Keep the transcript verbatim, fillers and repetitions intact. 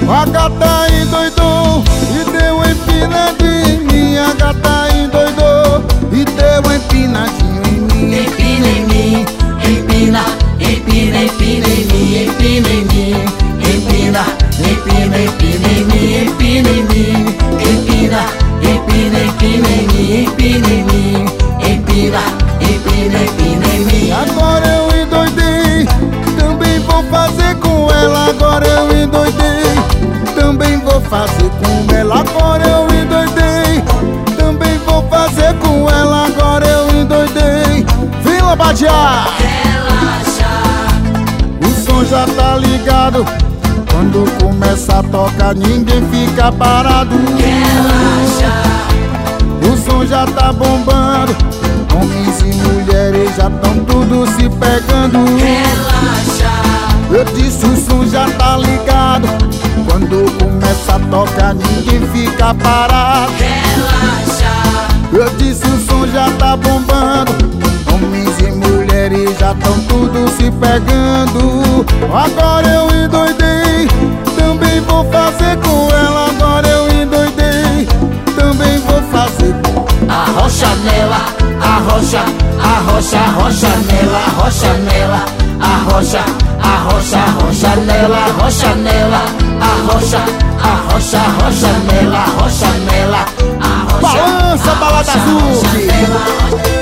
A gata endoidou e deu empinadinho em mim. A gata endoidou e deu empinadinho em mim. Empina em mim, empina, empina, empina em mim, empina em mim, empina, empina, empina em mim, empina em mim, empina, empina, empina em mim, empina em mim, empina, empina, empina em mim. Agora eu endoidei, também vou fazer com ela. Agora eu endoidei, também vou fazer com ela. Agora eu endoidei, também vou fazer com ela. Agora eu endoidei. Vila Badiá, Relaxa, o som já tá ligado. Quando começa a tocar ninguém fica parado. relaxa, O som já tá bombando, homens e mulheres já tão tudo se pegando. relaxa, Eu disse o som já tá ligado. Quando começa a tocar ninguém fica parado. relaxa, Eu disse o som já tá bombando, homens e mulheres já tão tudo se pegando. Agora eu endoidei, também vou fazer com ela. Agora eu endoidei, também vou fazer com arrocha nela, arrocha, arrocha, arrocha nela, arrocha nela, arrocha, arrocha, arrocha nela, arrocha nela, arrocha, arrocha, arrocha nela, arrocha nela, arrocha, Balança, Balada Azul. arrocha nela.